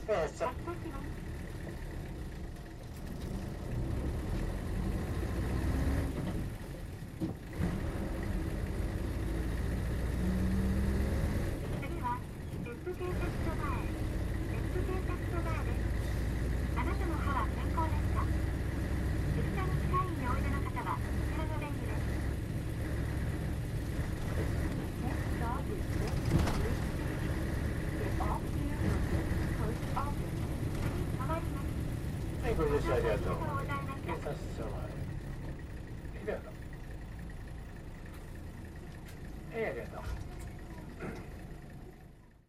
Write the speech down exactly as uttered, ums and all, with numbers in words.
ええ、さ。 次は別府警察署前、別府警察署前です。あなたの歯は健康ですか？列車に近いにおいでの方はこちらの便利です。Next stop is Westbury. Get off here at Post Office. 次止まります。 はい、ご乗車ありがとう。 ございました。 警察署まで。ありがとう。はい、ありがとう。